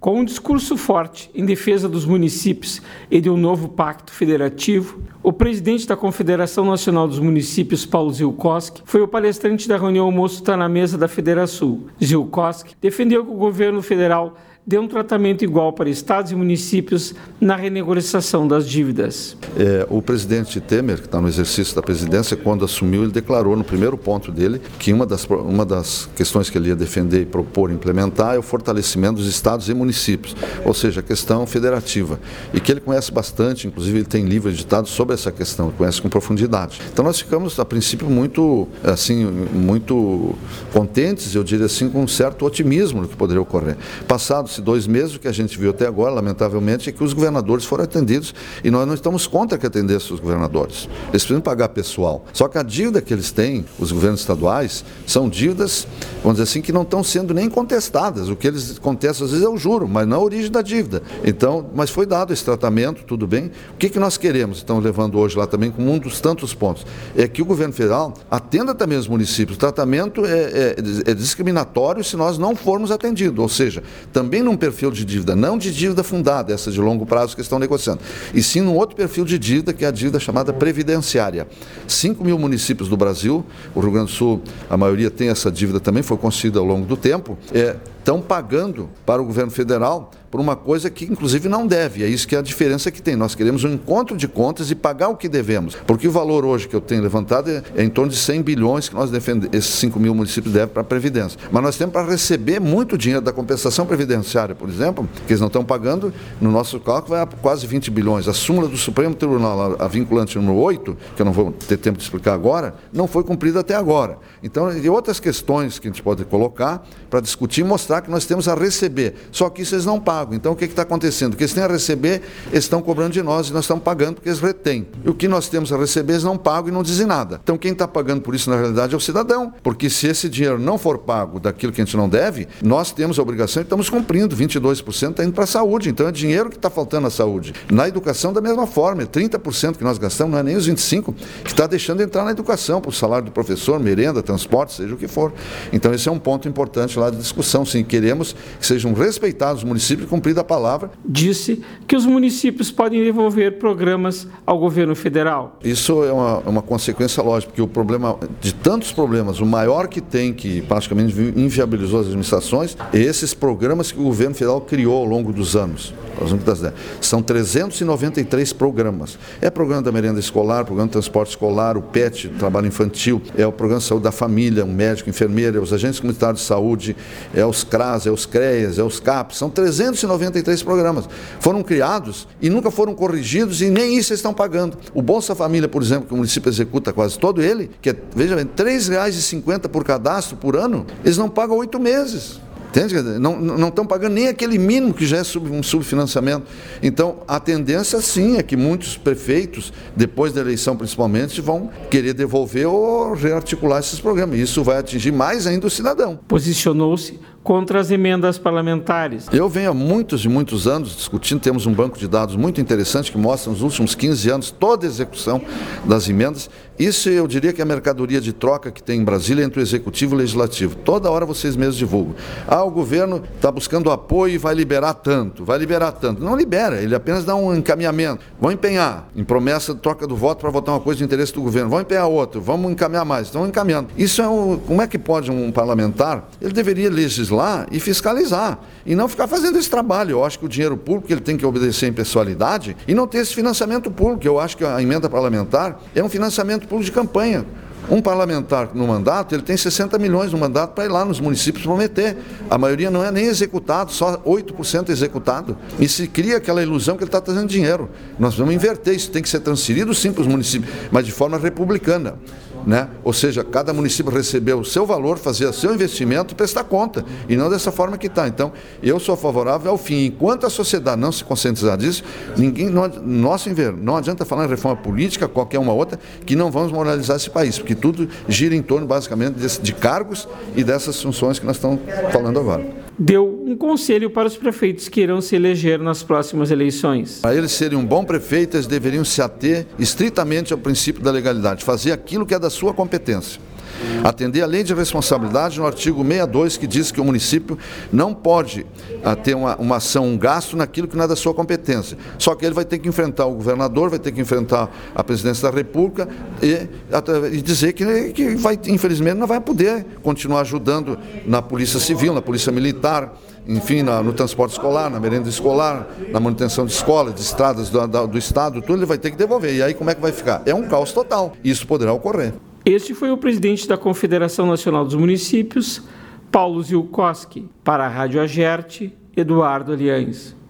Com um discurso forte em defesa dos municípios e de um novo pacto federativo, o presidente da Confederação Nacional dos Municípios, Paulo Zilkowski, foi o palestrante da reunião Almoço Tá na Mesa da Federação. Zilkowski defendeu que o governo federal dê um tratamento igual para estados e municípios na renegociação das dívidas. O presidente Temer, que está no exercício da presidência, quando assumiu, ele declarou no primeiro ponto dele que uma das questões que ele ia defender e propor implementar é o fortalecimento dos estados e municípios, ou seja, a questão federativa, e que ele conhece bastante, inclusive ele tem livro editado sobre essa questão, ele conhece com profundidade. Então nós ficamos, a princípio, muito contentes, eu diria assim, com um certo otimismo no que poderia ocorrer. Passados 2 meses, o que a gente viu até agora, lamentavelmente, é que os governadores foram atendidos e nós não estamos contra que atendessem os governadores. Eles precisam pagar pessoal. Só que a dívida que eles têm, os governos estaduais, são dívidas, vamos dizer assim, que não estão sendo nem contestadas. O que eles contestam às vezes é o juro, mas não a origem da dívida. Então, mas foi dado esse tratamento, tudo bem. O que nós queremos, estamos levando hoje lá também como um dos tantos pontos, é que o governo federal atenda também os municípios. O tratamento é discriminatório se nós não formos atendidos, ou seja, também num perfil de dívida, não de dívida fundada, essa de longo prazo que estão negociando, e sim num outro perfil de dívida, que é a dívida chamada previdenciária. 5 mil municípios do Brasil, o Rio Grande do Sul, a maioria tem essa dívida também, foi construída ao longo do tempo, estão pagando para o governo federal por uma coisa que inclusive não deve. É isso que é a diferença que tem. Nós queremos um encontro de contas e pagar o que devemos. Porque o valor hoje que eu tenho levantado é em torno de 100 bilhões que nós defendemos, esses 5 mil municípios devem para a Previdência. Mas nós temos para receber muito dinheiro da compensação previdenciária, por exemplo, que eles não estão pagando, no nosso cálculo vai a quase 20 bilhões. A súmula do Supremo Tribunal, a vinculante número 8, que eu não vou ter tempo de explicar agora, não foi cumprida até agora. Então, e outras questões que a gente pode colocar para discutir e mostrar que nós temos a receber. Só que isso eles não pagam. Então, o que está acontecendo? O que eles têm a receber, eles estão cobrando de nós e nós estamos pagando porque eles retêm. E o que nós temos a receber, eles não pagam e não dizem nada. Então, quem está pagando por isso, na realidade, é o cidadão. Porque se esse dinheiro não for pago daquilo que a gente não deve, nós temos a obrigação e estamos cumprindo. 22% está indo para a saúde. Então, é dinheiro que está faltando à saúde. Na educação, da mesma forma. 30% que nós gastamos, não é nem os 25%, que está deixando entrar na educação, para o salário do professor, merenda, transporte, seja o que for. Então, esse é um ponto importante lá de discussão. Sim, queremos que sejam respeitados os municípios e cumprida a palavra. Disse que os municípios podem devolver programas ao governo federal. Isso é uma consequência lógica, porque o problema, de tantos problemas, o maior que tem, que praticamente inviabilizou as administrações, é esses programas que o governo federal criou ao longo dos anos. São 393 programas. É programa da merenda escolar, programa de transporte escolar, o PET, trabalho infantil, é o programa de saúde da família, um médico, enfermeira, é os agentes comunitários de saúde, é os CRAS, é os CREAS, é os CAPs, são 393 programas. Foram criados e nunca foram corrigidos e nem isso eles estão pagando. O Bolsa Família, por exemplo, que o município executa quase todo ele, que é, veja bem, R$ 3,50 por cadastro por ano, eles não pagam 8 meses. Entende? Não estão pagando nem aquele mínimo que já é um subfinanciamento. Então, a tendência, sim, é que muitos prefeitos, depois da eleição principalmente, vão querer devolver ou rearticular esses programas. E isso vai atingir mais ainda o cidadão. Posicionou-se contra as emendas parlamentares. Eu venho há muitos e muitos anos discutindo, temos um banco de dados muito interessante que mostra nos últimos 15 anos toda a execução das emendas. Isso eu diria que é a mercadoria de troca que tem em Brasília entre o Executivo e o Legislativo. Toda hora vocês mesmos divulgam. O governo está buscando apoio e vai liberar tanto. Não libera, ele apenas dá um encaminhamento. Vão empenhar em promessa de troca do voto para votar uma coisa de interesse do governo. Vão empenhar outra, vamos encaminhar mais. Estão encaminhando. Isso como é que pode um parlamentar? Ele deveria legislar e fiscalizar, e não ficar fazendo esse trabalho. Eu acho que o dinheiro público ele tem que obedecer à impessoalidade e não ter esse financiamento público. Eu acho que a emenda parlamentar é um financiamento público de campanha. Um parlamentar no mandato, ele tem 60 milhões no mandato para ir lá nos municípios prometer. A maioria não é nem executado, só 8% é executado. E se cria aquela ilusão que ele está trazendo dinheiro. Nós vamos inverter isso, tem que ser transferido sim para os municípios, mas de forma republicana. Ou seja, cada município recebeu o seu valor, fazer o seu investimento e prestar conta, e não dessa forma que está. Então, eu sou favorável ao fim. Enquanto a sociedade não se conscientizar disso, não adianta falar em reforma política, qualquer uma outra, que não vamos moralizar esse país, porque tudo gira em torno, basicamente, de cargos e dessas funções que nós estamos falando agora. Deu um conselho para os prefeitos que irão se eleger nas próximas eleições. Para eles serem um bom prefeito, eles deveriam se ater estritamente ao princípio da legalidade, fazer aquilo que é da sua competência. Atender a lei de responsabilidade no artigo 62, que diz que o município não pode ter uma ação, um gasto naquilo que não é da sua competência. Só que ele vai ter que enfrentar o governador, vai ter que enfrentar a presidência da República e dizer que vai, infelizmente, não vai poder continuar ajudando na Polícia Civil, na Polícia Militar, enfim, no transporte escolar, na merenda escolar, na manutenção de escolas, de estradas do Estado, tudo ele vai ter que devolver. E aí como é que vai ficar? É um caos total. Isso poderá ocorrer. Este foi o presidente da Confederação Nacional dos Municípios, Paulo Zielkowski. Para a Rádio Agerte, Eduardo Aliães.